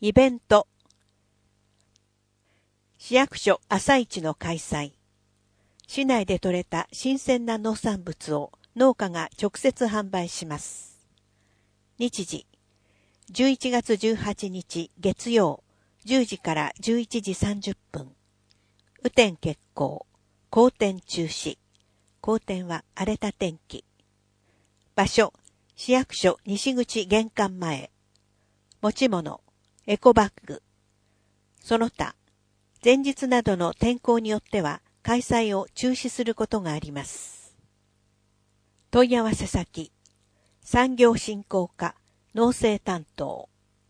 イベント。市役所朝市の開催。市内で採れた新鮮な農産物を農家が直接販売します。日時、11月18日月曜、10時から11時30分。雨天決行、荒天中止。荒天は荒れた天気。場所、市役所西口玄関前。持ち物、エコバッグ。その他、前日などの天候によっては開催を中止することがあります。問い合わせ先、産業振興課、農政担当。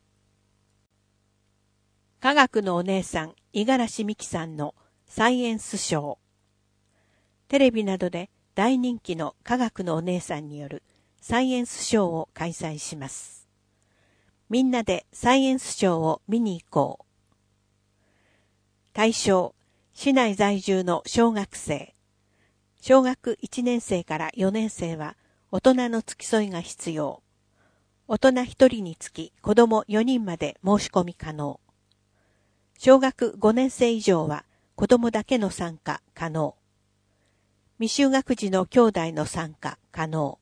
科学のお姉さん、五十嵐美樹さんのサイエンスショー。テレビなどで大人気の科学のお姉さんによるサイエンスショーを開催します。みんなでサイエンスショーを見に行こう。対象、市内在住の小学生。小学1年生から4年生は大人の付き添いが必要。大人1人につき子供4人まで申し込み可能。小学5年生以上は子供だけの参加可能。未就学児の兄弟の参加可能。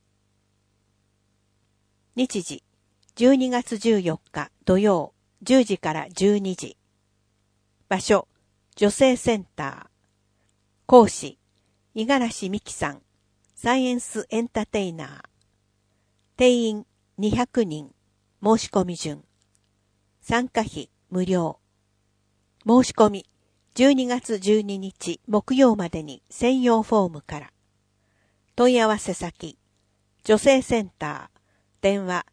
日時、12月14日土曜、10時から12時。場所、女性センター。講師、五十嵐美樹さん、サイエンスエンターテイナー。定員200人、申し込み順。参加費無料。申し込み、12月12日木曜までに専用フォームから。問い合わせ先、女性センター、電話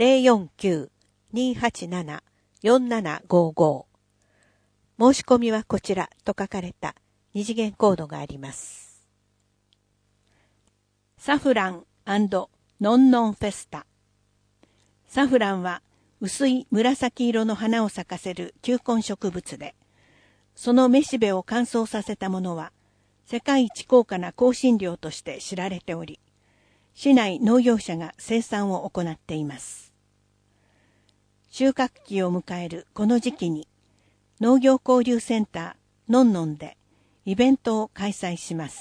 049-287-4755。申し込みはこちらと書かれた二次元コードがあります。サフラン&ノンノンフェスタ。サフランは薄い紫色の花を咲かせる球根植物で、そのめしべを乾燥させたものは世界一高価な香辛料として知られており、市内農業者が生産を行っています。収穫期を迎えるこの時期に、農業交流センターのんのんでイベントを開催します。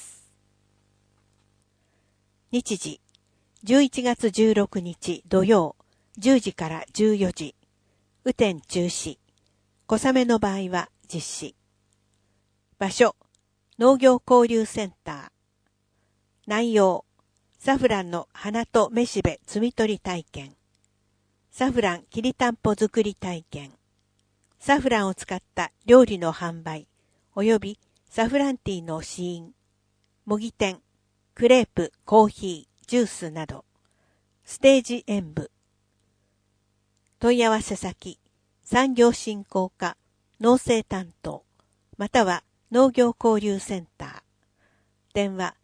日時、11月16日土曜、10時から14時。雨天中止。小雨の場合は実施。場所、農業交流センター。内容、サフランの花とめしべ摘み取り体験。サフランきりたんぽ作り体験。サフランを使った料理の販売、およびサフランティーの試飲、模擬店、クレープ、コーヒー、ジュースなど、ステージ演舞。問い合わせ先、産業振興課、農政担当、または農業交流センター。電話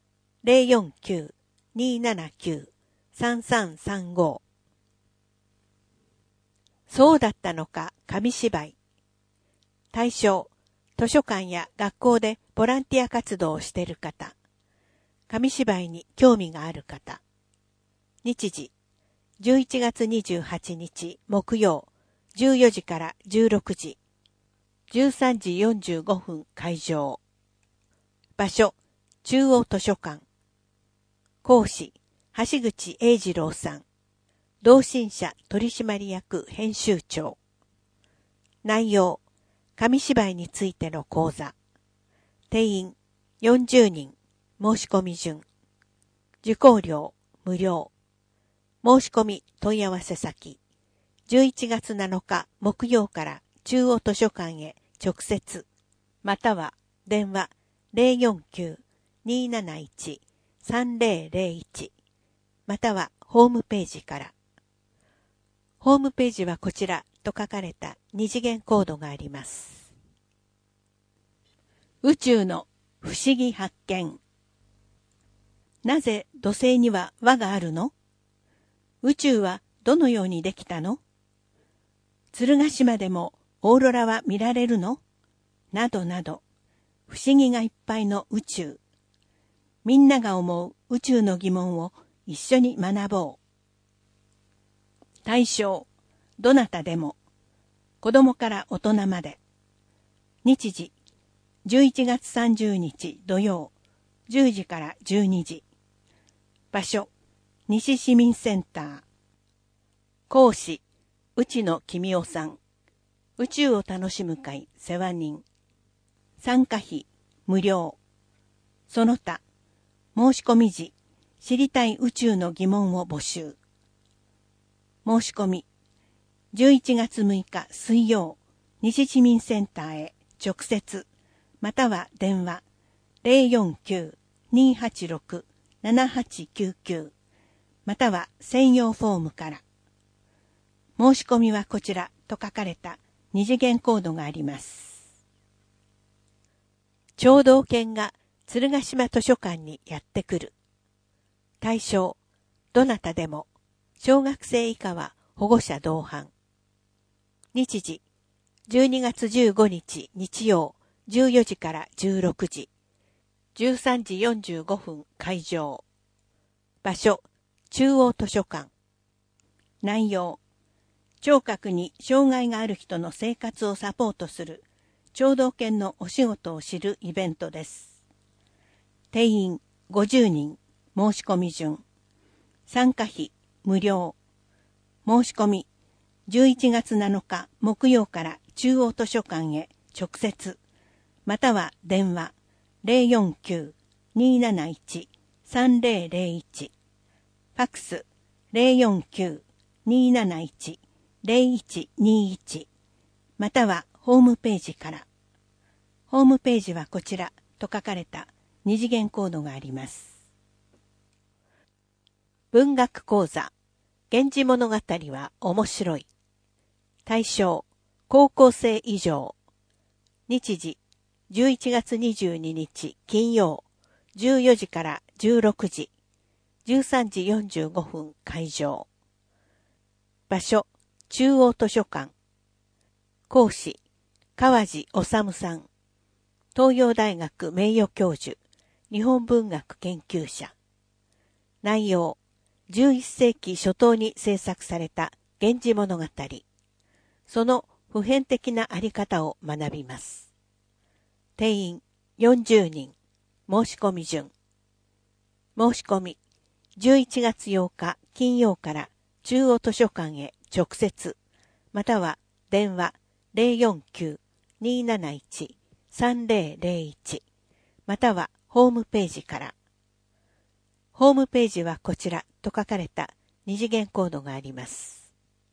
049-279-3335。そうだったのか、紙芝居。対象、図書館や学校でボランティア活動をしている方。紙芝居に興味がある方。日時、11月28日木曜、14時から16時。13時45分開場。場所、中央図書館。講師、橋口英二郎さん。同心者取締役編集長。内容、紙芝居についての講座。定員40人、申し込み順。受講料無料。申し込み問い合わせ先。11月7日木曜から中央図書館へ直接、または電話 049-271-3001、またはホームページから。ホームページはこちらと書かれた二次元コードがあります。宇宙の不思議発見。なぜ土星には輪があるの？宇宙はどのようにできたの？鶴ヶ島でもオーロラは見られるの？などなど、不思議がいっぱいの宇宙。みんなが思う宇宙の疑問を一緒に学ぼう。対象、どなたでも。 子供から大人まで。日時、11月30日土曜、10時から12時。場所、西市民センター。講師、内野公夫さん。宇宙を楽しむ会世話人。参加費、無料。その他、申し込み時、知りたい宇宙の疑問を募集。申し込み、11月6日水曜、西市民センターへ直接、または電話 049-286-7899 または専用フォームから。申し込みはこちらと書かれた二次元コードがあります。聴導犬が鶴ヶ島図書館にやってくる。対象、どなたでも、小学生以下は保護者同伴。日時、12月15日日曜、14時から16時。13時45分開場。場所、中央図書館。内容、聴覚に障害がある人の生活をサポートする聴導犬のお仕事を知るイベントです。定員50人、申し込み順。参加費無料。申し込み11月7日木曜から中央図書館へ直接、または電話 049-271-3001 ファックス 049-271-0121 またはホームページから。ホームページはこちらと書かれた二次元コードがあります。文学講座、源氏物語は面白い。対象、高校生以上。日時、11月22日金曜、14時から16時。13時45分開場。場所、中央図書館。講師、川地治さん。東洋大学名誉教授、日本文学研究者。内容、11世紀初頭に制作された源氏物語。その普遍的なあり方を学びます。定員40人。申し込み順。申し込み、11月8日金曜から中央図書館へ直接、または電話 049-271-3001 またはホームページから。ホームページはこちらと書かれた二次元コードがあります。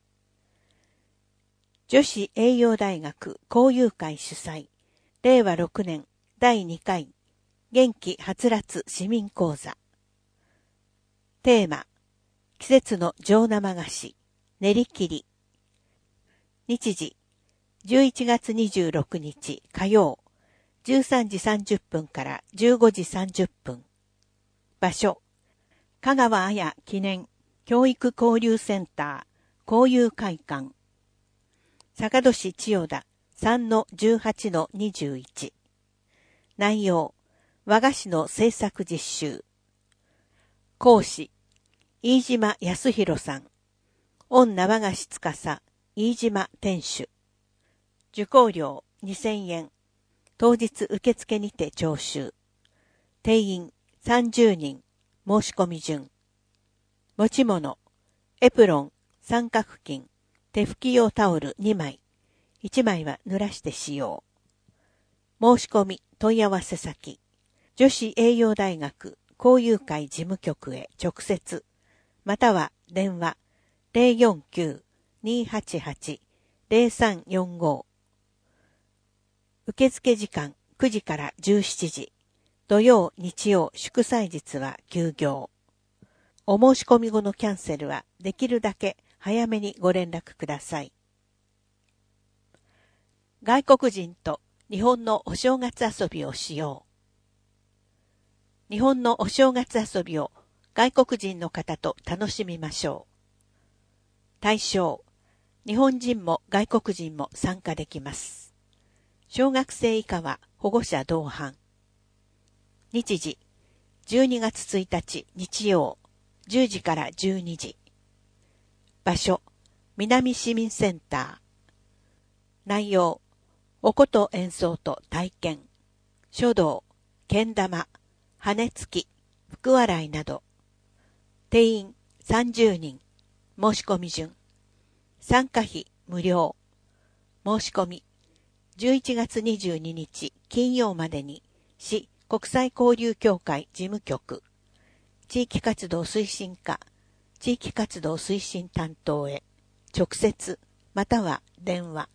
女子栄養大学交友会主催、令和6年第2回元気はつらつ市民講座。テーマ、季節の上生菓子、練り切り。日時、11月26日火曜、13時30分から15時30分。場所、香川綾記念教育交流センター交友会館。坂戸市千代田 3-18-21。内容、和菓子の製作実習。講師、飯島康弘さん。御生菓子司、飯島店主。受講料2000円。当日受付にて徴収。定員30人。申し込み順。持ち物、エプロン、三角巾、手拭き用タオル2枚。1枚は濡らして使用。申し込み、問い合わせ先。女子栄養大学交友会事務局へ直接、または電話 049-288-0345。受付時間9時から17時。土曜、日曜、祝祭日は休業。お申し込み後のキャンセルはできるだけ早めにご連絡ください。外国人と日本のお正月遊びをしよう。日本のお正月遊びを外国人の方と楽しみましょう。対象、日本人も外国人も参加できます。小学生以下は保護者同伴。日時、12月1日日曜、10時から12時。場所、南市民センター。 内容、お琴演奏と体験、書道、けん玉、羽つき、福洗いなど。定員30人。申し込み順。参加費無料。申し込み。11月22日金曜までに、市国際交流協会事務局、地域活動推進課、地域活動推進担当へ、直接、または電話。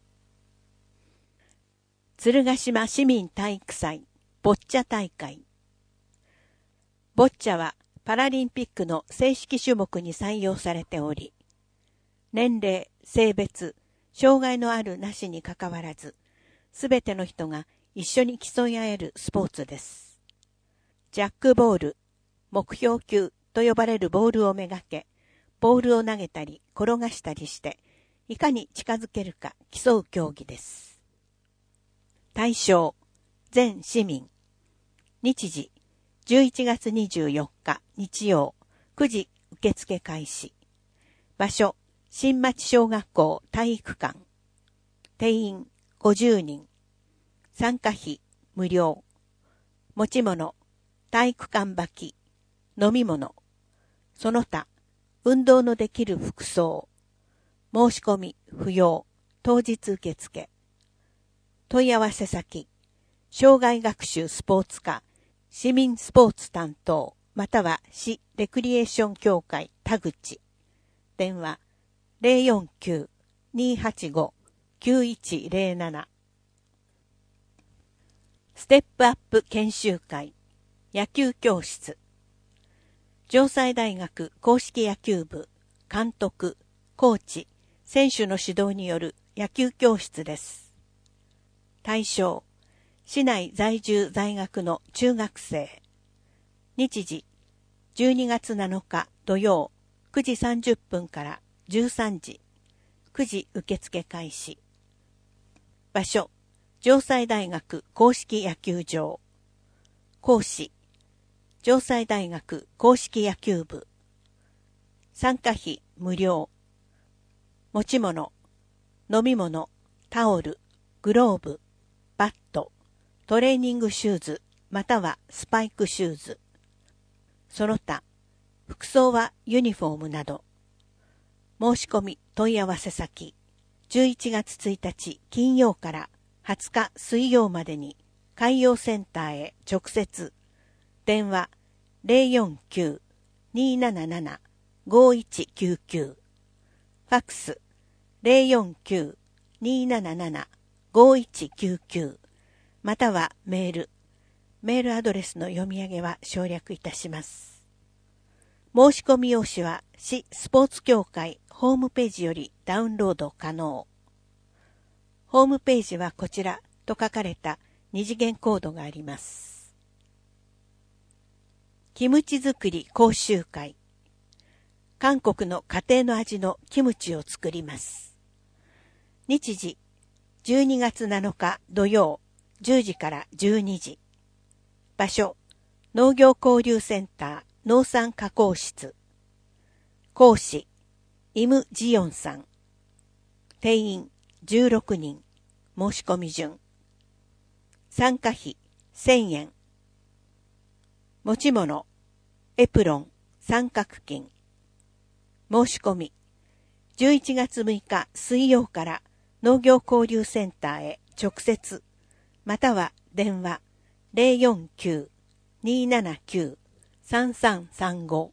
鶴ヶ島市民体育祭、ボッチャ大会。ボッチャはパラリンピックの正式種目に採用されており、年齢、性別、障害のあるなしにかかわらず、すべての人が一緒に競い合えるスポーツです。ジャックボール、目標球と呼ばれるボールをめがけ、ボールを投げたり転がしたりして、いかに近づけるか競う競技です。対象、全市民。日時、11月24日日曜、9時受付開始。場所、新町小学校体育館。定員50人。参加費無料。持ち物、体育館履き、飲み物、その他、運動のできる服装。申し込み不要。当日受付。問い合わせ先、障害学習スポーツ課、市民スポーツ担当、または市レクリエーション協会田口。電話、049-285-9107。ステップアップ研修会、野球教室。城西大学硬式野球部、監督、コーチ、選手の指導による野球教室です。対象、市内在住在学の中学生。日時、12月7日土曜、9時30分から13時、9時受付開始。場所、城西大学硬式野球場。講師、城西大学硬式野球部。参加費無料。持ち物、飲み物、タオル、グローブ、バット、トレーニングシューズ、またはスパイクシューズ。その他、服装はユニフォームなど。申し込み問い合わせ先、11月1日金曜から20日水曜までに海洋センターへ直接。電話 049-277-5199。ファックス 049-277-5199。またはメールアドレスの読み上げは省略いたします。申し込み用紙は市スポーツ協会ホームページよりダウンロード可能。ホームページはこちらと書かれた二次元コードがあります。キムチ作り講習会。韓国の家庭の味のキムチを作ります。日時、12月7日土曜、10時から12時。場所、農業交流センター農産加工室。講師、イム・ジヨンさん。定員16人。申し込み順。参加費1000円。持ち物、エプロン、三角巾。申し込み、11月6日水曜から農業交流センターへ直接、または電話 049-279-3335。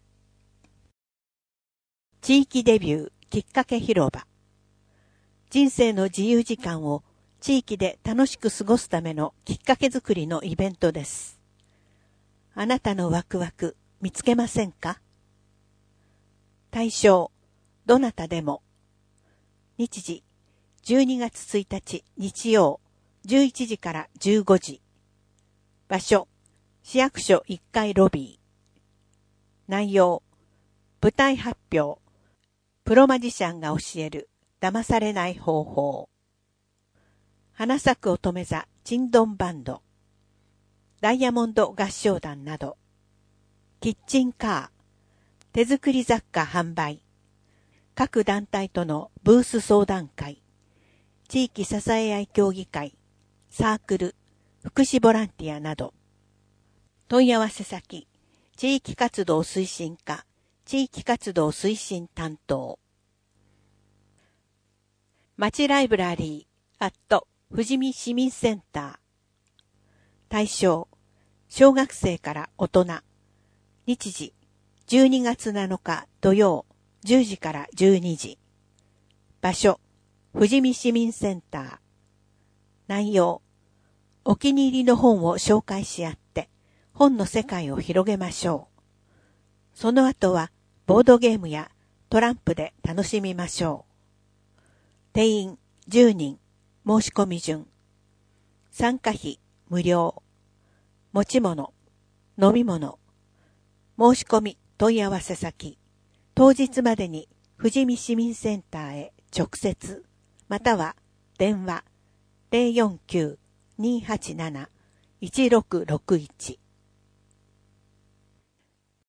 地域デビューきっかけ広場。人生の自由時間を地域で楽しく過ごすためのきっかけづくりのイベントです。あなたのワクワク見つけませんか？対象、どなたでも。日時、12月1日日曜、11時から15時。場所、市役所1階ロビー。内容、舞台発表、プロマジシャンが教える騙されない方法。花咲く乙女座チンドンバンド、ダイヤモンド合唱団など。キッチンカー、手作り雑貨販売、各団体とのブース相談会、 地域支え合い協議会、サークル、福祉ボランティアなど。問い合わせ先、地域活動推進課、地域活動推進担当。町ライブラリー、富士見市民センター。対象、小学生から大人。日時、12月7日土曜、10時から12時。場所、富士見市民センター。内容、お気に入りの本を紹介し合って、本の世界を広げましょう。その後は、ボードゲームやトランプで楽しみましょう。定員10人、申し込み順。参加費無料。持ち物、飲み物。申し込み問い合わせ先。当日までに富士見市民センターへ直接、または電話 049-287-1661